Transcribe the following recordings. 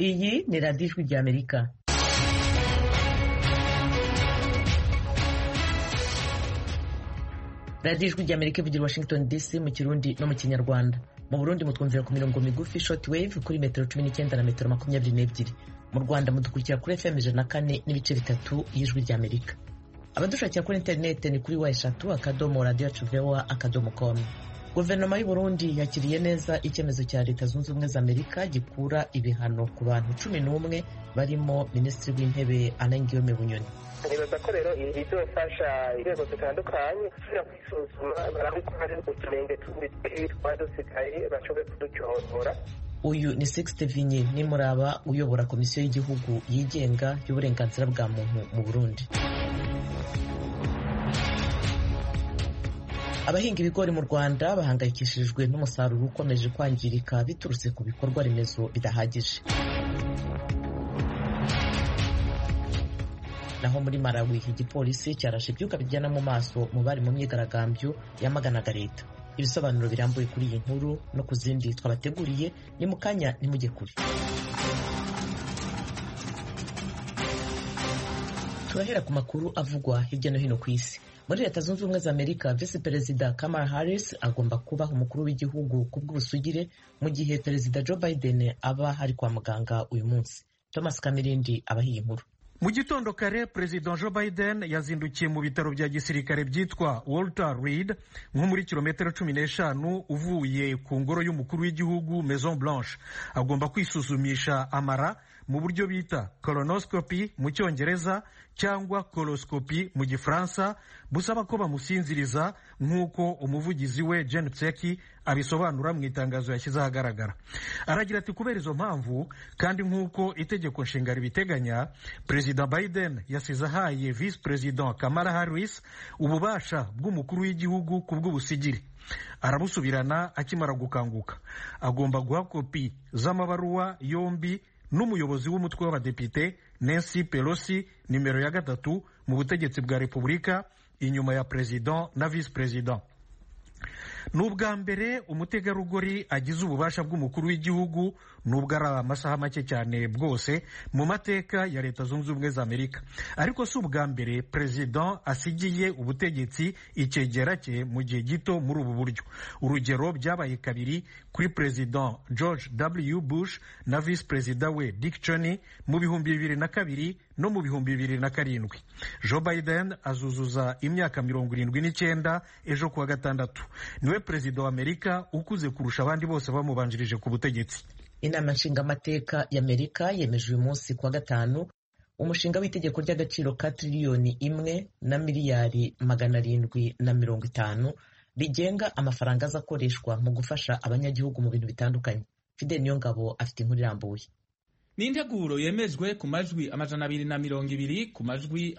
Iyi ni radiyo ijwi ry'Amerika. radiyo ijwi ry'Amerika ivugira Washington DC mu Kirundi no mu Kinyarwanda. Mu Burundi mutwumvira ku mirongo migufi short wave kuri metero 19 na metero 22. Mu Rwanda mudukurikira kuri FM 104.3 y'ijwi ry'Amerika. Abadushakira kuri internet ni kuri wa3.radio@voa.com. Guverinoma y'u Burundi yakiriye neza icyemezo cya Leta Zunze Ubumwe za Amerika gikura ibihano ku bantu 11 barimo Minisitiri w'Intebe Alain Guillaume Bunyoni. Nibaza ko rero bizofasha inzego zitandukanye gusubira kwisuzuma barabiko hari uturenge twadusigaye bashobore kuducyorora. Uyu ni Sixte Vinye Nimuraba uyobora Komisiyo y'Igihugu yigenga y'uburenganzira bwa muntu mu Burundi. Abahinga ibigori mu Rwanda bahangayikishijwe n'umusaruro ukomeje kwangirika biturutse ku bikorwa remezo bidahagije. Naho muri Malawi igipolisi cyarashe ibyuka bijyana mu maso mu bari mu myigaragambyo yamaganaga leta. Ibisobanuro birambuye kuri iyi nkuru no ku zindi twabateguriye ni mu kanya nimujye kure. Turahera ku makuru avugwa hirya no hino ku isi. Muri Leta Zunze Ubumwe za Amerika, Vice Perezida Kamala Harris agomba kuba umukuru w'igihugu ku bw'ubusugire mu gihe Perezida Joe Biden aba hari kwa muganga uyu munsi. Thomas Kamirindi abahiye inkuru. Mu gitondo kare Perezida Joe Biden yazindukiye mu bitaro bya gisirikare byitwa Walter Reed nko muri kilometero 15 uvuye ku ngoro y'umukuru w'igihugu Maison Blanche. Agomba kwisuzumisha amara mu buryo bita colonoscopy mu Cyongereza cyangwa coloscopy mu Gifaransa, busaba ko bamusinziriza nk'uko umuvugizi we Jen Psaki abisobanura mu itangazo yashyize ahagaragara. Aragira ati kubera izo mpamvu kandi nk'uko itegeko nshinga ribiteganya, Perezida Biden yasize ahaye Vice President Kamala Harris ububasha bw'umukuru w'igihugu ku bw'ubusigire. Arabusubirana akimara gukanguka. Agomba guha kopi z'amabaruwa yombi n'umuyobozi w'umutwe w'abadepite Nancy Pelosi nimero ya 3 mu butegetsi bwa Repubulika inyuma ya President na Vice President. N'ubwa mbere umutegarugori agize ububasha bw'umukuru w'igihugu n'ubwo ari amasaha make cyane bwose mu mateka ya Leta Zunze Ubumwe za Amerika. Ariko si ubwa mbere President asigiye ubutegetsi icyegera cye mu gihe gito muri ubu buryo. Urugero byabaye kabiri kuri President George W. Bush na Vice President we Dick Cheney mu 2002 no mu 2007. Joe Biden azuzuza imyaka 79 ejo kuwa gatandatu. Niwe Perezida wa Amerika ukuze kurusha abandi bose bamubanjirije ku butegetsi. Inama nshingamateka y'Amerika yemeje uyu munsi kuwa gatanu umushinga w'itegeko ry'agaciro ka triliyoni 1 na miliyari 750 rigenga amafaranga azakoreshwa mu gufasha abanyagihugu mu bintu bitandukanye. Fidel Niyongabo afite inkuru irambuye. Ni integuro yemejwe ku majwi 220 ku majwi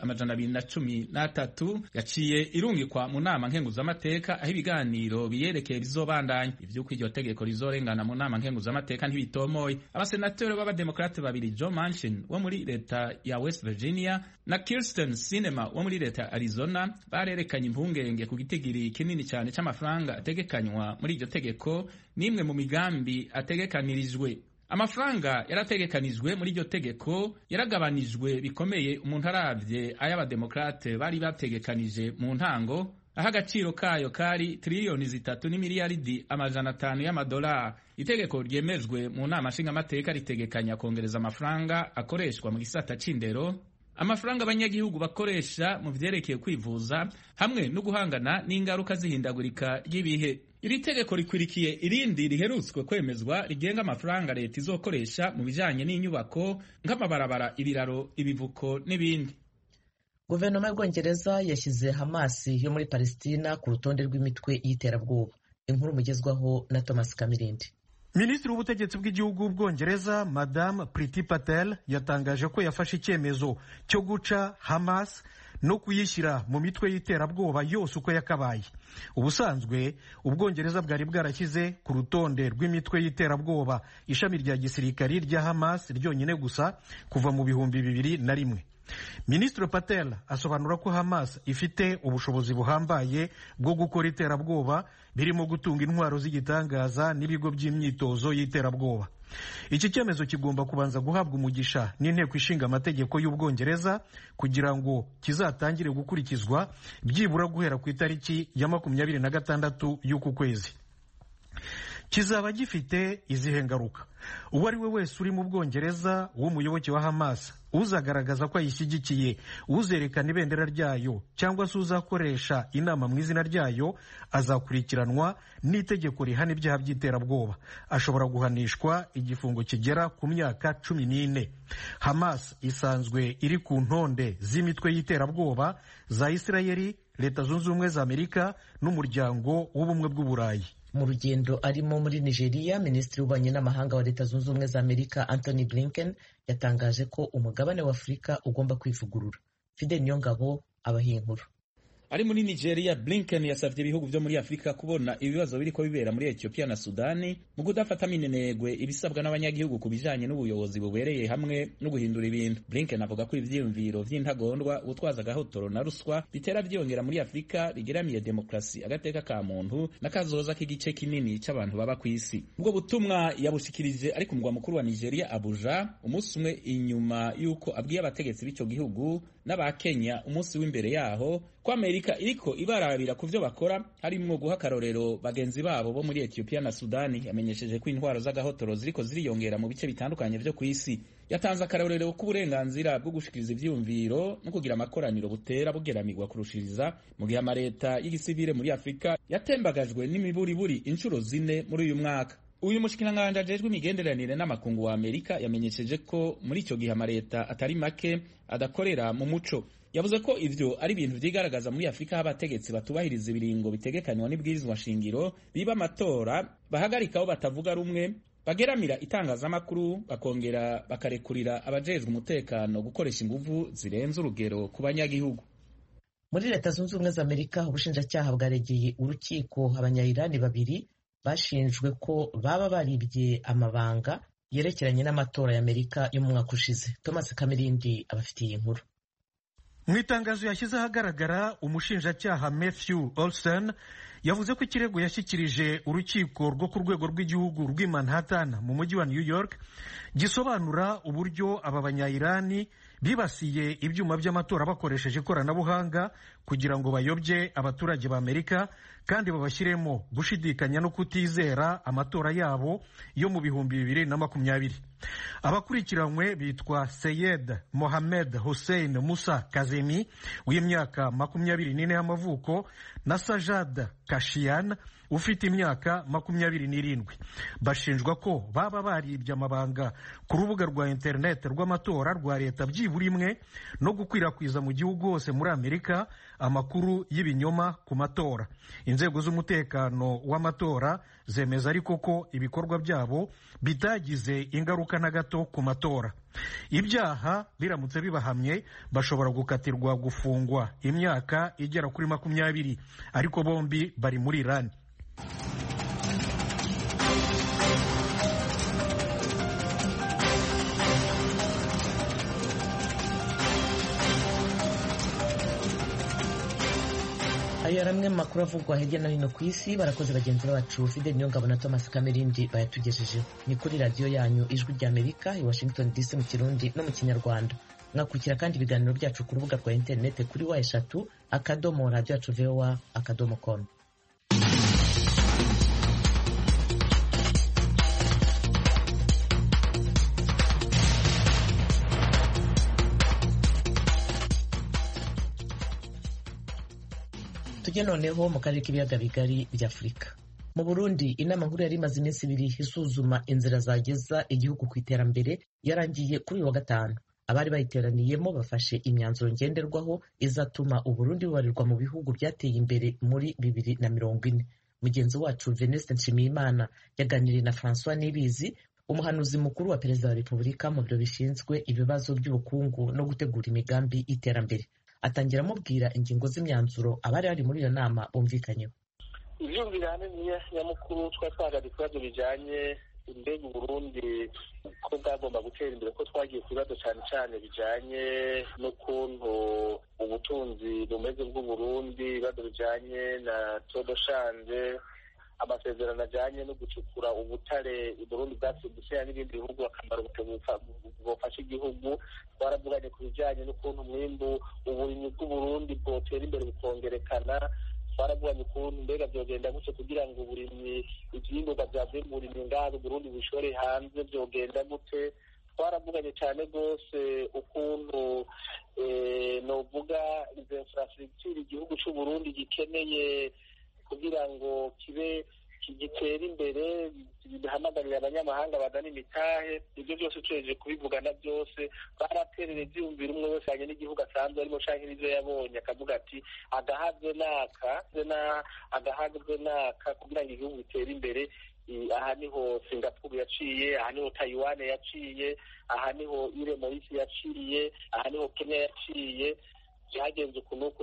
213 yaciye irungikwa mu nama nkenguzamateka aho ibiganiro biyerekeye bizobandanya. Ivyuko iryo tegeko rizorengana mu nama nkenguzamateka ntibitomoye. Abasenateri b'abademokrate babiri Joe Manchin wo muri leta ya West Virginia na Kirsten Sinema wo muri leta ya Arizona barerekanye impungenge ku gitigiri kinini cyane c'amafaranga ategekanywa muri iryo tegeko n'imwe mu migambi ategekanirijwe. Amafaranga yarategekanijwe muri iryo tegeko yaragabanijwe bikomeye umuntu aravye ay'abademokrate bari bategekanije mu ntango, aho agaciro kayo kari triliyoni 3 n'imiliyaridi 500 y'amadolari. Itegeko ryemejwe mu nama nshingamateka ritegekanya kongereza amafaranga akoreshwa mu gisata c'indero, amafaranga abanyagihugu bakoresha mu vyerekeye kwivuza hamwe no guhangana n'ingaruka zihindagurika ry'ibihe. Iri tegeko rikwirikiye irindi riherutswe kwemezwa rigenga amafaranga leta izokoresha mu bijanye n'inyubako nk'amabarabara, ibiraro, ibivuko n'ibindi. Guverinoma y'Ubwongereza yashyize Hamas yo muri Palestina ku rutonde rw'imitwe y'iterabwoba. Inkuru mugezwaho na Thomas Kamirindi. Minisitiri w'ubutegetsi bw'igihugu bw'Ubwongereza Madame Priti Patel yatangaje ko yafashe icyemezo cyo guca Hamas no kuyishyira mu mitwe y'iterabwoba yose uko yakabaye. Ubusanzwe Ubwongereza bwari bwarashyize ku rutonde rw'imitwe y'iterabwoba ishami rya gisirikari rya Hamas ryonyine gusa kuva mu 2001. Minisitiri Patel asobanura ko Hamas ifite ubushobozi buhambaye bwo gukora iterabwoba birimo gutunga intwaro z'igitangaza n'ibigo by'imyitozo y'iterabwoba. iki cyemezo kigomba kubanza guhabwa umugisha n'inteko ishinga amategeko y'Ubwongereza kugira ngo kizatangire gukurikizwa byibura guhera ku itariki ya 26 y'uku kwezi. Kizaba gifite izihe ngaruka? Uwo ari we wese uri mu Bwongereza w'umuyoboke wa Hamas uzagaragaza ko ayishyigikiye, uzerekana ibendera ryayo cyangwa se uzakoresha inama mu izina ryayo azakurikiranwa n'itegeko rihana ibyaha by'iterabwoba. Ashobora guhanishwa igifungo kigera ku myaka 14. Hamas isanzwe iri ku ntonde z'imitwe y'iterabwoba za Isirayeli, Leta Zunze Ubumwe za Amerika n'Umuryango w'Ubumwe bw'Uburayi. Mu rugendo arimo muri Nigeria, Minisitiri w'Ububanyi n'Amahanga wa Leta Zunze Ubumwe za Amerika Anthony Blinken yatangaje ko umugabane wa Afurika ugomba kwivugurura. Fidel Niyongabo abaha inkuru. Ari muri Nigeria, Blinken yasavye ibihugu vyo muri Afrika kubona ibibazo biriko bibera muri Ethiopia na Sudani mu kudafata minenegwe ibisabwa n'abanyagihugu kubijanye n'ubuyobozi bubereye hamwe no guhindura ibintu. Blinken avuga ko ivyiyumviro vy'intagondwa, utwaza gahotoro na ruswa bitera vyongera muri Afrika rigeramiye demokrasi, agateka ka muntu n'akazoza k'igice kinini c'abantu baba kw'isi. Ubwo butumwa yabushikirije ari ku mugwa mukuru wa Nigeria, Abuja, umunsi umwe inyuma yuko abwiye abategetsi b'ico gihugu n'aba Kenya umunsi w'imbere yaho ko Amerika iriko ibarabira ku vyo bakora, harimwo guha akarorero bagenzi babo bo muri Ethiopia na Sudani. Yamenyesheje ko intwaro z'agahotoro ziriko ziriyongera mu bice bitandukanye vyo kw'isi. Yatanze akarorero k'uburenganzira bwo gushikiriza ivyiyumviro no kugira amakoraniro butera bugeramirwa kurushiriza, mu gihe amareta y'igisivile muri Afrika yatembagajwe n'imiburiburi inshuro 4 muri uyu mwaka. Uyu mushikiranganje ajejwe imigenderanire n'amakungu wa Amerika yamenyesheje ko muri ico gihe amareta atari make adakorera mu muco. Yavuze ko ivyo ari ibintu vyigaragaza muri Afrika abategetsi batubahiriza ibiringo bitegekanywa n'ibwirizwa shingiro, biba amatora, bahagarikaho batavuga rumwe, bageramira itangazamakuru, bakongera bakarekurira abajejwe umutekano gukoresha inguvu zirenze urugero ku banyagihugu. Muri Leta Zunze Ubumwe za Amerika, ubushinjacyaha bwaregeye urukiko abanyayirani babiri bashinjwe ko baba baribye amabanga yerekeranye n'amatora y'Amerika yo mu mwaka ushize. Thomas Kamirindi abafitiye inkuru. Mu itangazo yashyize ahagaragara, umushinjacyaha Matthew Olson yavuze ko ikirego yashyikirije urukiko rwo ku rwego rw'igihugu rw'i Manhattan mu mujyi wa New York gisobanura uburyo aba banyayirani bibasiye ibyuma by'amatora bakoresheje ikoranabuhanga kugira ngo bayobye abaturage ba Amerika kandi babashyiremo gushidikanya no kutizera amatora yabo yo mu 2020. Abakurikiranywe bitwa Seyed Mohammed Hussein Musa Kazemi w'imyaka 24 y'amavuko na Sajad Kashian ufite imyaka 27. Bashinjwa ko baba baribye amabanga ku rubuga rwa internet rw'amatora rwa leta byibura imwe no gukwirakwiza mu gihugu hose muri Amerika amakuru y'ibinyoma ku matora. Inzego z'umutekano w'amatora zemeza ariko ko ibikorwa byabo bitagize ingaruka na gato ku matora. Ibyaha biramutse bibahamye bashobora gukatirwa gufungwa imyaka igera kuri 20, ariko bombi bari muri Iran. Ayo aramwe mu makuru avugwa hirya no hino ku isi. Barakoze bagenzi bacu Fidel Niyongabo na Thomas Kamirindi bayatugejejeho. Ni kuri radiyo yanyu Ijwi ry'Amerika i Washington DC mu Kirundi no mu Kinyarwanda. Mwakurikira kandi ibiganiro byacu ku rubuga rwa interineti kuri wa3.radio@voa.com. Tujye noneho mu karere k'ibiyaga bigari bya Afurika. Mu Burundi, inama nkuru yari imaze iminsi 2 isuzuma inzira zageza igihugu ku iterambere yarangiye kuri uyu wa gatanu. Abari bayiteraniyemo bafashe imyanzuro ngenderwaho izatuma Uburundi bubarirwa mu bihugu byateye imbere muri 2040. Mugenzi wacu Venuste Nshimiyimana yaganiriye na François Nibizi, umuhanuzi mukuru wa Perezida wa Repubulika mu biro bishinzwe ibibazo by'ubukungu no gutegura imigambi y'iterambere. Atangira amubwira ingingo z'imyanzuro abari bari muri iyo nama bumvikanyeho. Ivyumvirane nyamukuru twatwagaje ibibazo bijanye imbega Burundi ko bwagomba gutera imbere, ko twagiye ku bibazo cyane bijanye n'ukuntu ubutunzi bumeze bw'Uburundi, ibibazo bijanye na todo shanje, amasezerano ajyanye no gucukura ubutare Burundi bwasimbutse n'ibindi bihugu akamaro bufasha igihugu. Twaravuganye ku bijyanye n'ukuntu umwimbu uburimyi bw'Uburundi bwotera imbere bukongerekana. Twaravuganye ukuntu mbega byogenda gutse kugira ngo uburimyi ivyimburwa vyavuye mu burimyi ngaho Burundi bushore hanze byogenda gute. Twaravuganye cyane rwose ukuntu novuga izo infrastructure igihugu c'Uburundi gikeneye kugira ngo kibe gitera imbere, bihamagarira abanyamahanga bazana imitahe. Ibyo byose tuhejeje kubivugana byose, baraterera ivyiyumviro umwe wese hanye n'igihugu asanzwe arimo canke n'ivyo yabonye akavuga ati agahazwe naka kugira ngo igihugu gitere imbere. Aha niho Singapore yaciye, aha niho Taiwan yaciye, aha niho Ile Maurice yaciye, aha niho Kenya yaciye. Byagenze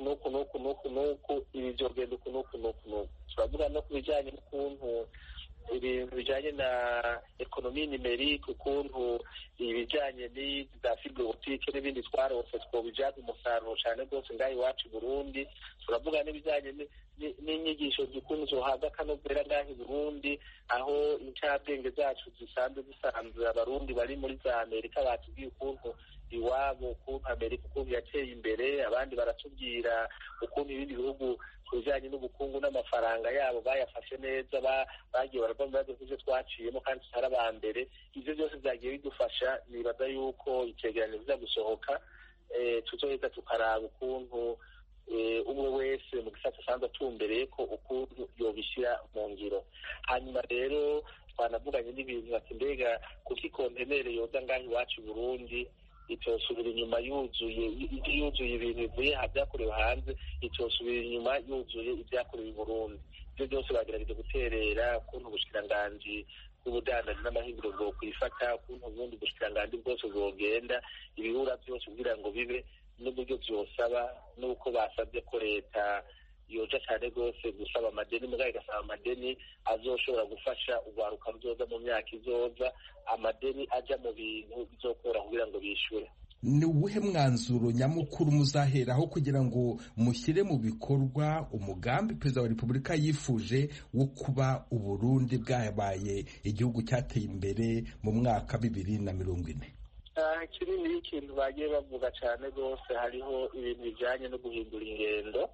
nuku ibi byogenda nuku. Turavuga no ku bijyanye n'ukuntu ibintu bijyanye na ekonomi nimerike, ukuntu ibijyanye n'iza fibrotike n'ibindi twarose twobijyaza umusaruro cyane rwose ngaho iwacu i Burundi. Turavuga n'ibijyanye n'inyigisho z'ukuntu zohabwa akanovera ngaho i Burundi, aho incabwenge zacu zisanzwe abarundi bari muri za Amerika batubwiye ukuntu iwabo, ukuntu Amerika ukuntu yateye imbere. Abandi baratubwira ukuntu ibindi bihugu ku bijyanye n'ubukungu n'amafaranga yabo bayafashe neza, bagiye barava mu bibazo by'ibyo twaciyemo kandi tutari aba mbere. Ibyo byose byagiye bidufasha. Nibaza yuko icegeranyo biza gusohoka, tuzoheza tukaraba ukuntu umwe wese mu gisata asanzwe atumbereye ko ukuntu yobishyira mu ngiro. Hanyuma rero twanavuganye n'ibintu bati mbega kuko ikontenere yoza ngaho iwacu i Burundi itosubira inyuma yuzuye ibintu bivuye byakorewe hanze, itosubira inyuma yuzuye ibyakorewe i Burundi. Ibyo byose bagerageje guterera ukuntu ubushikiranganji bw'ubudandaji n'amahinguriro bwo kwifata, ukuntu ubundi ubushikiranganji bwose bwogenda ibihura byose kugira ngo bibe n'uburyo byosaba, n'uko basabye ko leta yoja cyane rwose gusaba amadeni, mugabo igasaba amadeni azoshobora gufasha urwaruka ruzoza mu myaka izoza, amadeni aja mu bintu bizokora kugira ngo bishyure. Ni uwuhe mwanzuro nyamukuru muzaheraho kugira ngo mushyire mu bikorwa umugambi Perezida wa Repubulika yifuje wo kuba Uburundi bwabaye igihugu cyateye imbere mu mwaka 2040? Kinini y'ikintu bagiye bavuga cyane rwose, hariho ibintu bijyanye no guhindura ingendo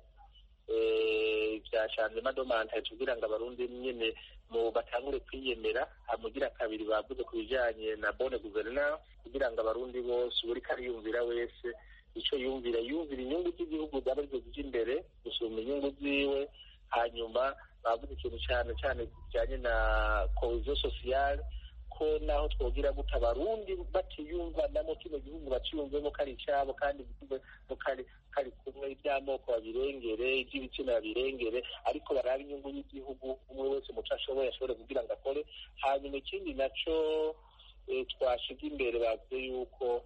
bya changement de mentalité kugira ngo abarundi nyene mu batangure kwiyemera. Hamugira kabiri bavuze ku bijyanye na bonne gouvernance kugira ngo abarundi bose buri kariyumvira wese icyo yumvira inyungu z'igihugu zabaryo z'imbere gusumba inyungu ziwe. Hanyuma bavuze ikintu cyane kijyanye na cohesion sociale, ko naho twogira guta abarundi batiyumva namo kino gihugu baciyumvemo kari icyabo kandi kari kumwe, iby'amoko babirengere, iby'ibitsina babirengere, ariko baraba inyungu y'igihugu, umwe wese muco ashoboye ashobore kugira ngo akore. Hanyuma ikindi naco twashiga imbere bavuze yuko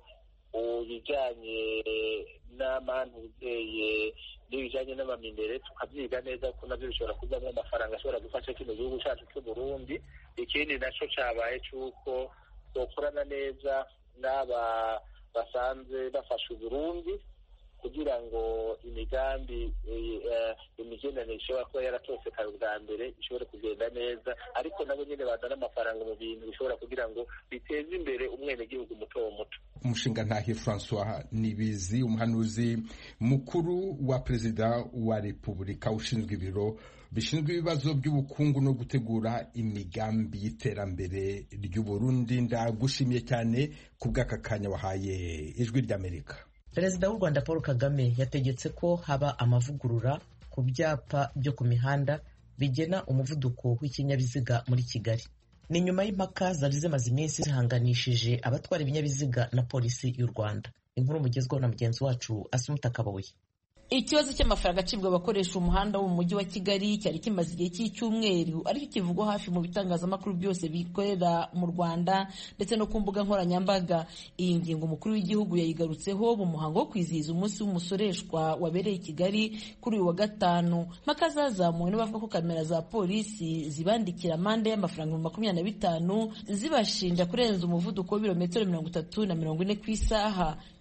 ibijyanye n'amantu uzeye n'ibijyanye n'amaminere tukabyiga neza kuko nabyo bishobora kuvamo amafaranga ashobora gufasha kino gihugu cyacu cy'u Burundi. Ikindi naco cabaye cy'uko twokorana neza n'aba basanzwe bafasha Uburundi kugira ngo imigambi imigenderanire ishobora kuba yaratosekaye ubwa mbere ishobore kugenda neza, ariko nabo nyine bazana amafaranga mu bintu bishobora kugira ngo biteze imbere umwenegihugu muto muto. Umushingantahe François Nibizi, umuhanuzi mukuru wa Perezida wa Repubulika ushinzwe ibiro bishinzwe ibibazo by'ubukungu no gutegura imigambi y'iterambere ry'u Burundi, ndagushimiye cyane ku bw'aka kanya wahaye Ijwi ry'Amerika. Perezida w'u Rwanda Paul Kagame yategetse ko haba amavugurura ku byapa byo ku mihanda bigena umuvuduko w'ikinyabiziga muri Kigali. Ni nyuma y'impaka zari zimaze iminsi zihanganishije abatwara ibinyabiziga na polisi y'u Rwanda. Inkuru mugezweho na mugenzi wacu Asumuta Kaboyi. Ikibazo cy'amafaranga acibwa abakoresha umuhanda wo mu mujyi wa Kigali cyari kimaze igihe cy'icyumweru, ariko kivugwa hafi mu bitangazamakuru byose bikorera mu Rwanda ndetse no ku mbuga nkoranyambaga. Iyi ngingo umukuru w'igihugu yayigarutseho mu muhango wo kwizihiza umunsi w'umusoreshwa wabereye i Kigali kuri uyu wa gatanu. Mpaka zazamuwe n'abavuga ko kamera za polisi zibandikira amande y'amafaranga 25 zibashinja kurenza umuvuduko w'ibirometero 30 na 40 ku isaha.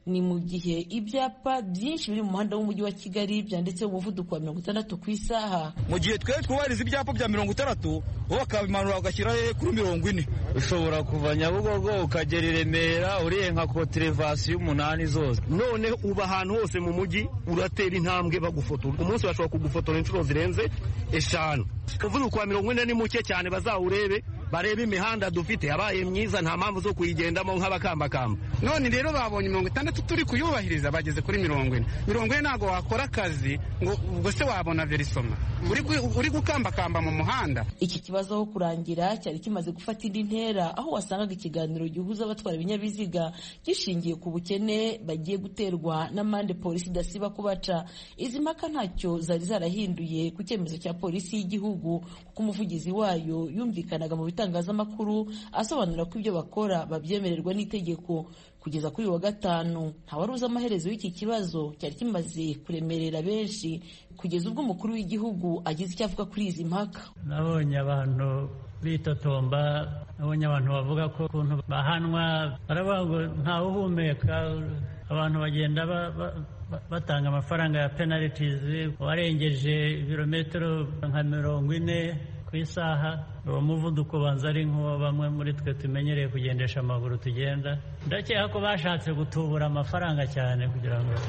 ni mu gihe ibyapa byinshi biri mu muhanda w'umujyi wa Kigali byanditseho umuvuduko wa 60 ku isaha. Mu gihe twe twubahiriza ibyapa bya 60 bo bakabimanura bagashyira kuri 40. Ushobora kuva Nyabugogo ukagera i Remera uriye nka koterevasi y'umunani zose. None uba ahantu hose mu mujyi uratera intambwe bagufotora. Umunsi bashobora kugufotora inshuro zirenze 5. Umuvuduko wa 40 ni muke cyane, bazawurebe barebe imihanda dufite yabaye myiza, nta mpamvu zo kuyigendamo nk'abakambakamba. None rero babonye 60 turi kuyubahiriza bageze kuri 40. 40 ntago wakora akazi ngo ubwo se wabona verisoma uri gukambakamba mu muhanda. Iki kibazo aho kurangira cyari kimaze gufata indi ntera, aho wasangaga ikiganiro gihuza abatwara ibinyabiziga gishingiye ku bukene bagiye guterwa n'amande polisi idasiba kubaca. Izi mpaka ntacyo zari zarahinduye ku cyemezo cya polisi y'igihugu, kuko umuvugizi wayo yumvikanaga mu bitangazamakuru asobanura ko ibyo bakora babyemererwa n'itegeko. Kugeza kuri wa gatanu ntawari uzi amaherezo y'iki kibazo cyari kimaze kuremerera benshi, kugeza ubwo umukuru w'igihugu agize icyo avuga kuri izi mpaka. Nabonye abantu bitotomba, nabonye abantu bavuga ko ukuntu bahanwa, baravuga ngo ntawuhumeka, abantu bagenda batanga amafaranga ya penalties, warengeje ibirometero nka 40 ku isaha. Uwo muvuduko banza ari nk'uwo bamwe muri twe tumenyereye kugendesha amaguru tugenda. Ndakeka ko bashatse gutubura amafaranga cyane kugira ngo.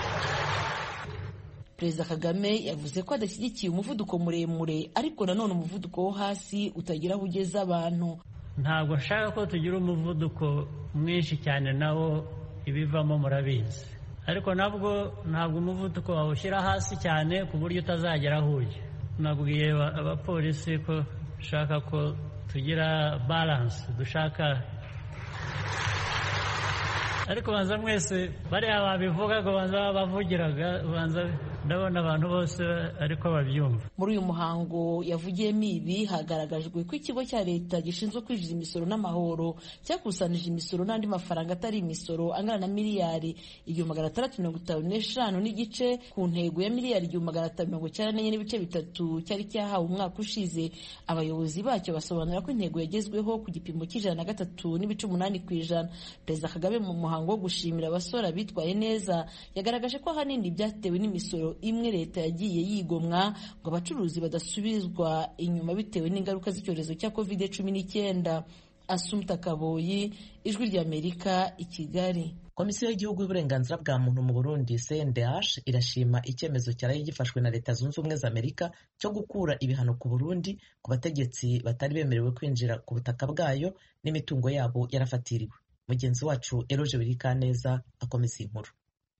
Perezida Kagame yavuze ko adashyigikiye umuvuduko muremure, ariko nanone umuvuduko wo hasi utagira aho ugeza abantu. Ntabwo nshaka ko tugira umuvuduko mwinshi cyane, nawo ibivamo murabizi, ariko nabwo ntabwo umuvuduko wawushyira hasi cyane ku buryo utazagera aho ujya. Nabwiye abapolisi ko dushaka ko tugira balance, dushaka, ariko banza mwese bariya babivuga ngo banza bavugiraga, banza ndabona abantu bose ariko babyumva. Muri uyu muhango yavugiyemo ibi, hagaragajwe ko ikigo cya leta gishinzwe kwinjiza imisoro n'amahoro cyakusanije imisoro n'andi mafaranga atari imisoro angana na miliyari 655 n'igice ku ntego ya miliyari 594.3 cyari cyahawe umwaka ushize. Abayobozi bacyo basobanura ko intego yagezweho ku gipimo cy'3.8%. Perezida Kagame mu muhango wo gushimira abasora bitwaye neza yagaragaje ko ahanini byatewe n'imisoro imwe leta yagiye yigomwa ngo abacuruzi badasubizwa inyuma bitewe n'ingaruka z'icyorezo cya COVID-19. Assumpta Kaboyi, Ijwi ry'Amerika, i Kigali. Komisiyo y'igihugu y'uburenganzira bwa muntu mu Burundi CNDH irashima icyemezo cyaraye gifashwe na Leta Zunze Ubumwe za Amerika cyo gukura ibihano ku Burundi ku bategetsi batari bemerewe kwinjira ku butaka bwayo n'imitungo yabo yarafatiriwe. Mugenzi wacu Eloge Birikaneza akomeza inkuru.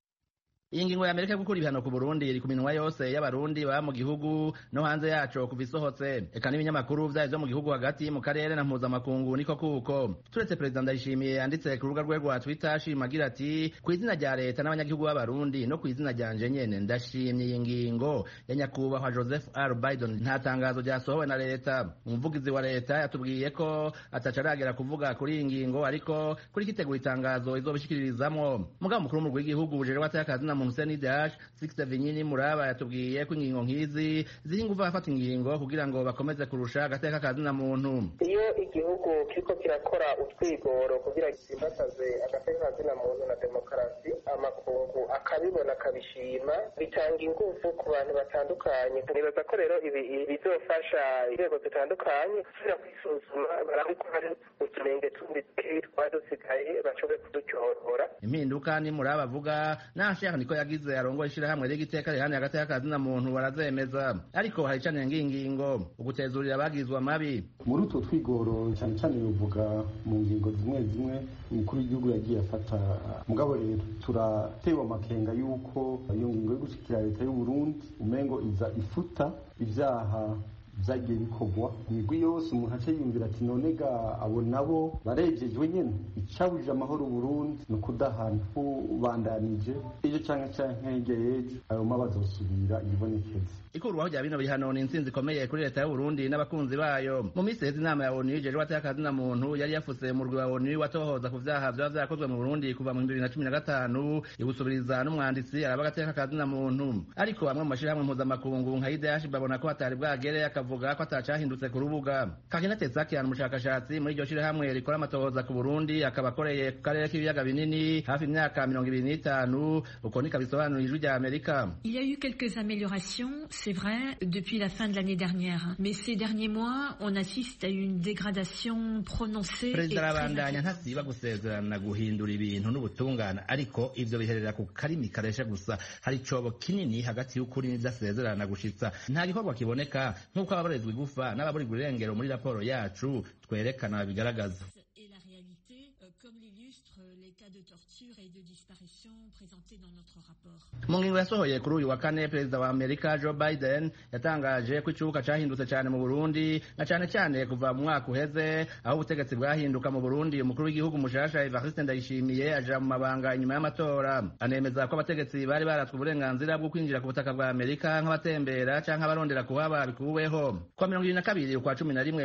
Iyi ngingo ya Amerika gukura ibihano ku Burundi iri ku minwa yose y'abarundi baba mu gihugu no hanze yaco kuva isohotse. Eka n'ibinyamakuru vyaje mu gihugu hagati mu karere na mpuzamakungu niko kuko. Turetse Perezida Ndayishimiye yanditse ku rubuga rwe rwa Twitter ashimagira ati ku izina rya leta n'abanyagihugu b'abarundi no ku izina ryanje nyene ndashimye iyi ngingo ya nyakubahwa Joseph R. Biden. Nta tangazo ryasohowe na leta. Umuvugizi wa leta yatubwiye ko atacaragera kuvuga kuri iyi ngingo, ariko kuri kitegura itangazo izobishikiririzamwo. Mugabo mukuru mu rw'igihugu bujejwe batakazi na CNDH Sixte Vinyini Muraba yatubwiye ko ingingo nk'izi ziri nguva afata ingingo kugira ngo bakomeze kurusha agateka kazi na muntu. Iyo igihugu kiriko kirakora utwigoro kugira gisimbasaze agateka kazi na muntu na demokarasi, amakungu akabibona akabishima, bitanga ingufu ku bantu batandukanye. Nibaza ko rero ibi bizofasha inzego zitandukanye gusubira kwisuzuma barabe ko hari utunenge tundi twadusigaye bashobore kuducyorora. Impinduka ni Muraba avuga nashaka niko yagize arongoye ishirahamwe ry'igiteka rihani hagati y'akazi na muntu barazemeza, ariko hari cane ngingo ugutezurira abagizwe amabi. Muri utwo twigoro cyane cyane bivuga mu ngingo zimwe zimwe umukuru w'igihugu yagiye afata. Mugabo rero turatewe amakenga yuko iyo ngingo yo gushikira leta y'u Burundi umengo iza ifuta ivyaha vyagiye bikorwa imigwi yose. Umuntu ace yumvira ati nonega abo nabo barejejwe nyene, icabuje amahoro Burundi no kudahana ubandanije ejo canke hirya y'ejo ayo mabazosubira ibonekeze. ikurwaho rya bino bihano ni intsinzi ikomeye kuri leta y'u Burundi n'abakunzi bayo. Mu minsi iheze inama ya ONU ijejwe atakazina muntu yari yafuse umurwi wa ONU watohoza ku vyaha vyoba vyakozwe mu Burundi kuva mu 2015 igusubiriza n'umwanditsi araba agateka kazina muntu. Ariko bamwe mu mashirahamwe mpuzamakungu nka IDH babona ko hatari bwagere akavuga ko atacahindutse ku rubuga. Kakina Tetsakian umushakashatsi muri iryo shirahamwe rikora amatohoza ku Burundi akaba akoreye ku karere k'ibiyaga binini hafi imyaka 25 uko nika bisobanura ijwi rya Amerika. Il y a eu quelques améliorations, c'est vrai, depuis la fin de l'année dernière. Mais ces derniers mois, on assiste à une dégradation prononcée. Perezida arabandanya ntasiba gusezerana guhindura ibintu n'ubutungane, ariko ivyo biherera ku karimi karesha gusa. Hari icobo kinini hagati y'ukuri n'idasezerana gushitsa. Nta gikorwa kiboneka nk'uko ababarezwa igufa n'ababurirwa irengero muri raporo yacu twerekana bigaragaza. Mu ngingo yasohoye kuri uyu wa kane, perezida wa Amerika Joe Biden yatangaje ko icubuka cahindutse cyane mu Burundi, na cyane cyane kuva mu mwaka uheze aho ubutegetsi bwahinduka mu Burundi. Umukuru w'igihugu mushasha Evariste Ndayishimiye aja mu mabanga inyuma y'amatora. Anemeza ko abategetsi bari baratswe uburenganzira bwo kwinjira ku butaka bwa Amerika nk'abatembera canke abarondera kuhaba bikuweho. Kwa 22 ukwa 11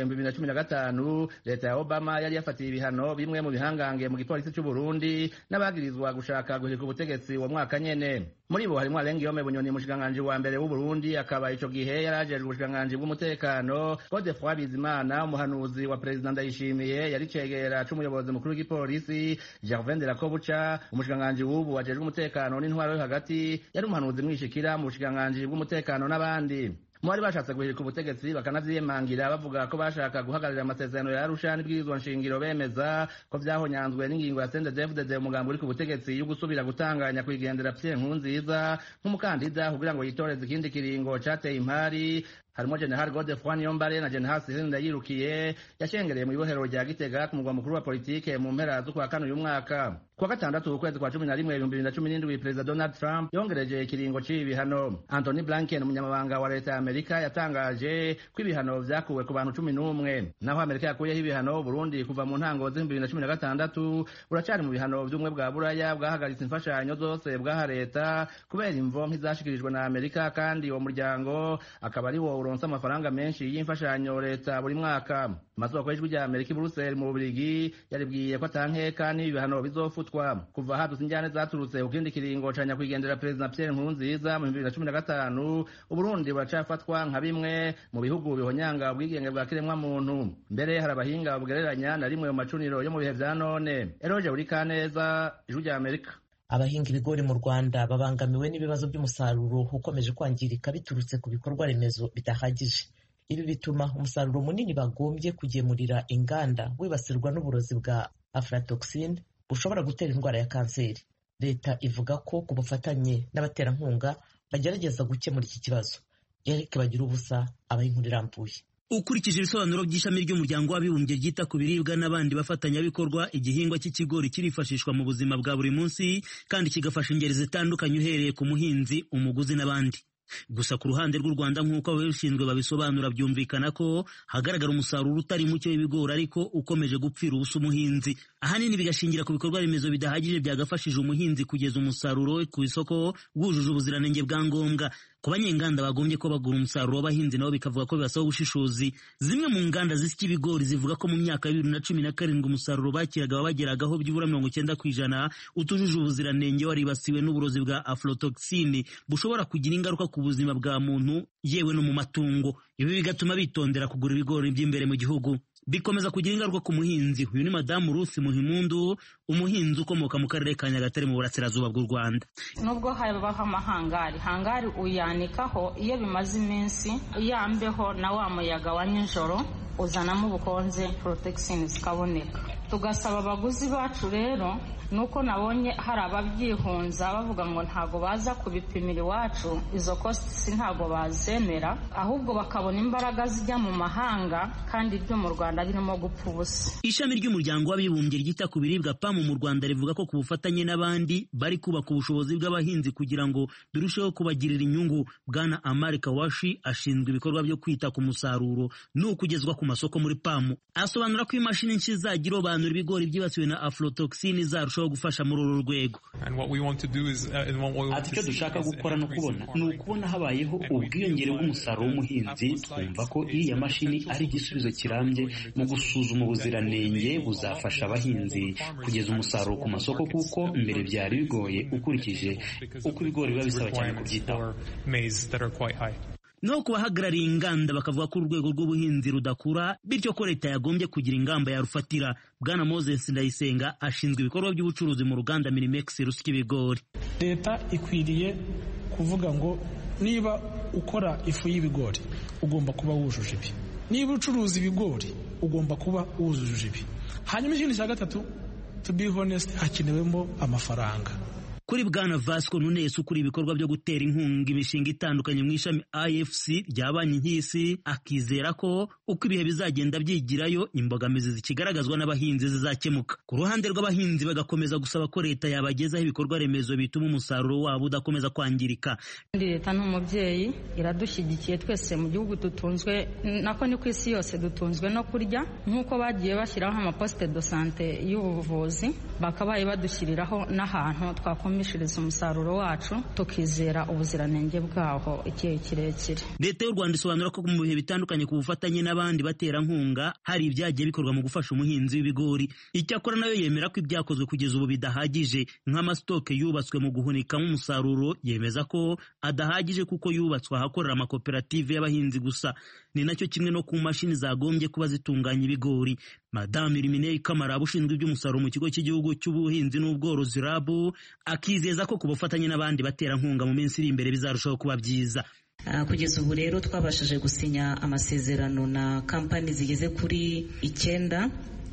2015 leta ya Obama yari yafatiye ibihano bimwe mu bihangange mu gipolisi cy'u Burundi n'abagirizwa gushaka guhirika ubutegetsi wa mwaka nyene. Muri bo harimo Alengiyome Bunyoni, umushikiranganji wa mbere w'u Burundi, akaba ico gihe yarajejwe ubushikiranganji bw'umutekano. Godefroid Bizimana, umuhanuzi wa perezida Ndayishimiye, yari cegera c'umuyobozi mukuru w'igipolisi. Gervais Nderakobuca, umushikiranganji w'ubu wajejwe umutekano n'intwaro yo hagati, yari umuhanuzi mwishikira mu bushikiranganji bw'umutekano n'abandi. Mwari bashatse guhirika ubutegetsi bakanavyiyemangira bavuga ko bashaka guhagararira amasezerano ya Arusha n'ibwirizwa nshingiro, bemeza ko vyahonyanzwe n'ingingo ya CNDD-FDD umugambi uri ku butegetsi yo gusubira gutanganya kwigendera Pierre Nkurunziza nk'umukandida kugira ngo yitoreze ikindi kiringo cateye impari. Harimo General Godefroid Niyombare na General Cyril Ndayirukiye yashengereye mu ibohero rya Gitega ku mugwa mukuru wa politike mu mpera z'ukwa kane uyu mwaka. Kuwa gatandatu ukwezi kwa 11 2017 Perezida Donald Trump yongereje ikiringo c'ibi bihano. Anthony Blinken, umunyamabanga wa leta ya Amerika, yatangaje ko ibihano vyakuwe ku bantu 11. Naho Amerika yakuyeho ibihano Burundi kuva mu ntango za 2016 buracari mu bihano vy'umwe bwa Buraya bwahagaritse imfashanyo zose bwaha leta kubera imvo nk'izashikirijwe na Amerika, kandi uwo muryango akaba ari wo uronsa amafaranga menshi y'imfashanyo leta buri mwaka. Amasoko y'ijwi rya Amerika i Brussels mu Bubiligi yaribwiye ko atankeka n'ibihano bizofutwa. Kuva hadutse injyane zaturutse ku kindi kiringo ca nyakwigendera Perezida Pierre Nkurunziza mu 2015, Uburundi buracafatwa nka bimwe mu bihugu bihonyanga ubwigenge bwa kiremwa muntu. Mbere hari abahinga babugereranya na rimwe mu macuniro yo mu bihe vya none. Eroje Urikaneza, ijwi rya Amerika. Abahinga ibigori mu Rwanda babangamiwe n'ibibazo by'umusaruro ukomeje kwangirika biturutse ku bikorwa remezo bidahagije. Ibi bituma umusaruro munini bagombye kugemurira inganda wibasirwa n'uburozi bwa aflatoxin bushobora gutera indwara ya kanseri. Leta ivuga ko ku bufatanye n'abaterankunga bagerageza gukemura iki kibazo. Eric Bagirubusa, abaha inkuru irambuye. Ukurikije ibisobanuro by'ishami ry'umuryango w'abibumbye ryita ku biribwa n'abandi bafatanyabikorwa, igihingwa cy'ikigori kirifashishwa mu buzima bwa buri munsi kandi kigafasha ingeri zitandukanye uhereye ku muhinzi, umuguzi n'abandi. Gusa ku ruhande rw'u Rwanda nk'uko ababishinzwe babisobanura, byumvikana ko hagaragara umusaruro utari muke w'ibigori ariko ukomeje gupfira ubusa umuhinzi. Ahanini bigashingira ku bikorwa remezo bidahagije byagafashije umuhinzi kugeza umusaruro we ku isoko wujuje ubuziranenge bwa ngombwa. Ku banyenganda bagombye ko bagura umusaruro w'abahinzi nabo bikavuga ko bibasaba ubushishozi. Zimwe mu nganda zisya ibigori zivuga ko mu myaka ya 2017 umusaruro bakiraga wabageragaho byibura 90% utujuje ubuziranenge, waribasiwe n'uburozi bwa aflatoxin bushobora kugira ingaruka ku buzima bwa muntu yewe no mu matungo. Ibi bigatuma bitondera kugura ibigori by'imbere mu gihugu. Bikomeza kugira ingaruka ku muhinzi. Uyu ni Madamu Ruth Muhimundu, umuhinzi ukomoka mu karere ka Nyagatare mu burasirazuba bw'u Rwanda. Nubwo habaho amahangari uyanikaho iyo bimaze iminsi, yambeho na wa muyaga wa nijoro uzanamo ubukonje, protection zikaboneka. Tugasaba abaguzi bacu rero nuko nabonye hari ababyihunza bavuga ngo ntago baza kubipimira iwacu, izo costs ntago bazemera, ahubwo bakabona imbaraga zijya mu mahanga kandi ibyo mu Rwanda birimo gupfa ubusa. Ishami ry'umuryango w'abibumbye ryita ku biribwa PAM mu Rwanda rivuga ko ku bufatanye n'abandi bari kubaka ubushobozi bw'abahinzi kugira ngo birusheho kubagirira inyungu. Bwana Amari Kawashi ashinzwe ibikorwa byo kwita ku musaruro n'ukugezwa ku masoko muri PAM. Asobanura ko imashini nshya zagira asobanura ibigori byibasiwe na aflatoxin izarushaho gufasha muri uru rwego. Ati icyo dushaka gukora ni ukubona habayeho ubwiyongere bw'umusaruro w'umuhinzi. Twumva ko iriya mashini ari igisubizo kirambye mu gusuzuma ubuziranenge, buzafasha abahinzi kugeza umusaruro ku masoko, kuko mbere byari bigoye ukurikije uko ibigori biba bisaba cyane kubyitaho. No kubahagarariye inganda bakavuga ko urwego rw'ubuhinzi rudakura, bityo ko leta yagombye kugira ingamba yarufatira. Bwana Moses Ndayisenga ashinzwe ibikorwa by'ubucuruzi mu ruganda Minimex rusya ibigori. Leta ikwiriye kuvuga ngo niba ukora ifu y'ibigori ugomba kuba wujuje ibi, niba ucuruza ibigori ugomba kuba wujuje ibi. Hanyuma ikindi cya gatatu, to be honest, hakenewemo amafaranga. Kuri Bwana Vasco Nunes ukuri ibikorwa byo gutera inkunga imishinga itandukanye mu ishami IFC rya banki y'isi, akizera ko uko ibihe bizagenda byigirayo imbogamizi zikigaragazwa n'abahinzi zizakemuka. Ku ruhande rw'abahinzi bagakomeza gusaba ko leta yabagezaho ibikorwa remezo bituma umusaruro wabo udakomeza kwangirika. Leta n'umubyeyi iradushyigikiye twese mu gihugu dutunzwe nako ni ku isi yose dutunzwe no kurya, nk'uko bagiye bashyiraho amaposite de sante y'ubuvuzi, bakabaye badushyiriraho n'ahantu twakomeza umusaruro wacu tukizera ubuziranenge bwaho igihe kirekire. Leta y'u Rwanda isobanura ko mu bihe bitandukanye ku bufatanye n'abandi baterankunga hari ibyagiye bikorwa mu gufasha umuhinzi w'ibigori. Icyakora nayo yemera ko ibyakozwe kugeza ubu bidahagije, nk'amasitoke yubatswe mu guhunikamo umusaruro yemeza ko adahagije kuko yubatswe ahakorera amakoperative y'abahinzi gusa. Ni nacyo kimwe no ku mashini zagombye kuba zitunganya ibigori. Madame Iriminei Kamara ushinzwe iby'umusaruro mu kigo cy'igihugu cy'ubuhinzi n'ubworozi RAB akizeza ko ku bufatanye n'abandi baterankunga mu minsi iri imbere bizarushaho kuba byiza. Kugeza ubu rero twabashije gusinya amasezerano na kampani zigeze kuri 9,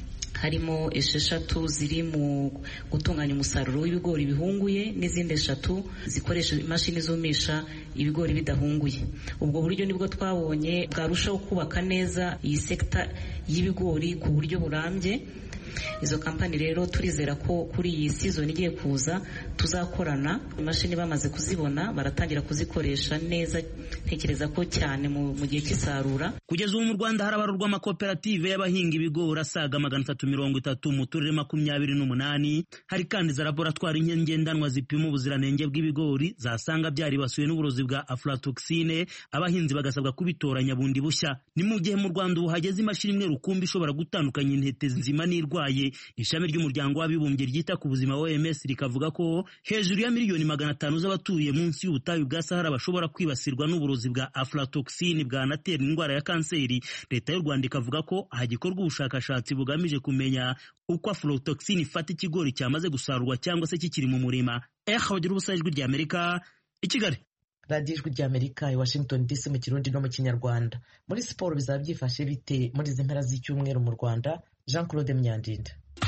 harimo 6 ziri mu gutunganya umusaruro w'ibigori bihunguye n'izindi 3 zikoresha imashini zumisha ibigori bidahunguye. Ubwo buryo nibwo twabonye bwarushaho kubaka neza iyi sekta y'ibigori ku buryo burambye. Izo kampani rero turizera ko kuri iyi season igiye kuza tuzakorana, imashini bamaze kuzibona baratangira kuzikoresha neza, ntekereza ko cyane mu gihe cy'isarura. Kugeza ubu mu Rwanda harabarurwa amakoperative y'abahinga ibigori asaga 330 mu turere 28. Hari kandi za laboratwari ngendanwa zipima ubuziranenge bw'ibigori zasanga byaribasiwe n'uburozi bwa aflatoxine, abahinzi bagasabwa kubitoranya bundi bushya. Ni mu gihe mu Rwanda ubu hageze imashini imwe rukumbi ishobora gutandukanya intete nzima n'irwaye. Ishami ry'umuryango w'abibumbye ryita ku buzima OMS rikavuga ko hejuru ya miliyoni 500 z'abatuye munsi y'ubutayu bwa Sahara bashobora kwibasirwa n'uburozi bwa aflatoxine bwanatera indwara ya kanseri. Leta y'u Rwanda ikavuga ko hagikorwa ubushakashatsi bugamije kumenya uko aflatoxine ifata ikigori cyamaze gusarurwa cyangwa se kikiri mu murima. Bagira ubusa ijwi rya Amerika i Kigali. Radio Ijwi rya Amerika i Washington DC mu Kirundi no mu Kinyarwanda. Muri siporo bizaba byifashe bite muri izi mpera z'icyumweru mu Rwanda? Jean Claude Mnyandinda.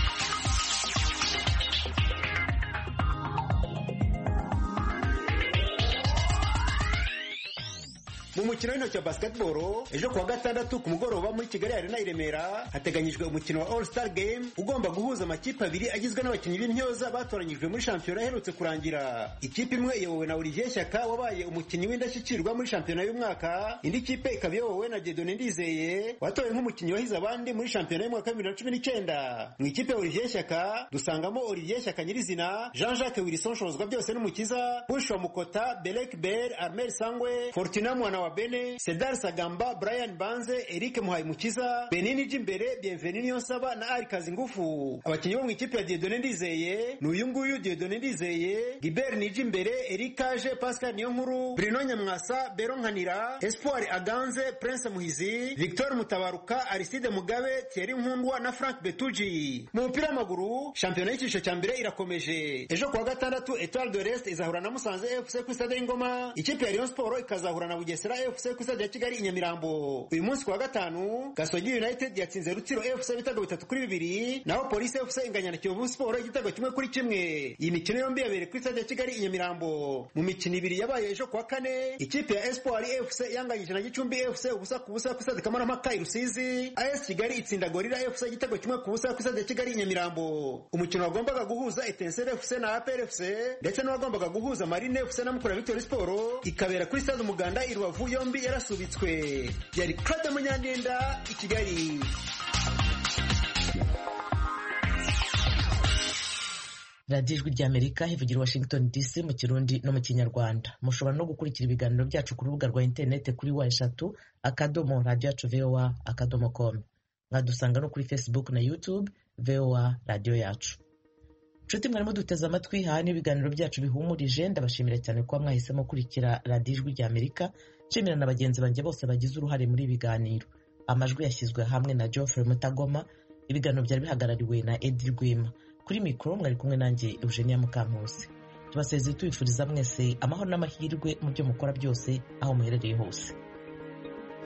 Mu mukino w'intoki wa basketball ejo kuwa gatandatu ku mugoroba muri Kigali Arena i Remera hateganyijwe umukino wa All Star Game ugomba guhuza amakipe abiri agizwe n'abakinnyi b'intyoza batoranyijwe muri shampiyona iherutse kurangira. Ikipe imwe iyobowe na Olivier Shyaka wabaye umukinnyi w'indashyikirwa muri shampiyona y'umwaka, indi kipe ikaba iyobowe na Dieudonné Ndizeye watowe nk'umukinnyi wahize abandi muri shampiyona y'umwaka 2019. Mu ikipe ya Olivier Shyaka dusangamo Olivier Shyaka nyirizina, Jean-Jacques Wilson Shozwa byose n'umukiza, Bushwa Mukota, Belek Ber, Armel Sangwe, Fortuna Mwana wa Bene, Cedar Sagamba, Brian Banze, Eric Muhayi Mukiza, Benini Jimbere, Bienvenue Niyonsaba na Ari Kazingufu. Abakinnyi bo mu ikipe ya Dieudonné Ndizeye ni uyu nguyu Dieudonné Ndizeye, Gilbert Nijimbere, Eric Kaje, Pascal Niyonkuru, Bruno Nyamwasa, Beron Nkanira, Espoir Aganze, Prince Muhizi, Victor Mutabaruka, Aristide Mugabe, Thierry Nkundwa na Frank Betuji. Mu mupira w'amaguru shampiyona y'icyiciro cya mbere irakomeje. Ejo kuwa gatandatu Etoile de l'Est izahura na Musanze FC ku stade y'Ingoma, ikipe ya Rayon Sport ikazahura na Bugesera FC ku stade ya Kigali i Nyamirambo. Uyu munsi kuwa gatanu Gasogi United yatsinze Rutsiro FC ibitego 3-2, naho Police FC inganya na Kiyovu Sport igitego 1-1. Iyi mikino yombi yabereye ku stade ya Kigali i Nyamirambo. Mu mikino ibiri yabaye ejo kuwa kane ikipe ya Espoir FC yanganyije na Gicumbi FC ubusa ku busa ku stade Kamarampaka i Rusizi. AS Kigali itsinda Gorilla FC igitego 1-0 ku stade ya Kigali i Nyamirambo. Umukino wagombaga guhuza Etincelle FC na APR FC ndetse n'uwagombaga guhuza Marine FC na Mukura Victory Sport ikabera kuri stade Umuganda i Rubavu yombi yarasubitswe. Yari Claude Munyandinda i Kigali. radiyo ijwi ry'Amerika ivugira Washington DC mu Kirundi no mu Kinyarwanda. Mushobora no gukurikira ibiganiro byacu ku rubuga rwa interineti kuri wa3.radio.voa.com. Mwadusanga no kuri Facebook na YouTube VOA radiyo yacu. Nshuti mwarimo duteze amatwi, aha ni ibiganiro byacu bihumurije. Ndabashimira cyane kuba mwahisemo kurikira radiyo ijwi ry'Amerika. Nshimira na bagenzi banjye bose bagize uruhare muri ibi biganiro. Amajwi yashyizwe hamwe na Geoffrey Mutagoma. Ibiganiro byari bihagarariwe na Edi Rwema. Kuri mikoro mwari kumwe nanjye Eugenia Mukankusi. Tubasezeye tubifuriza mwese amahoro n'amahirwe mu byo mukora byose aho muherereye hose.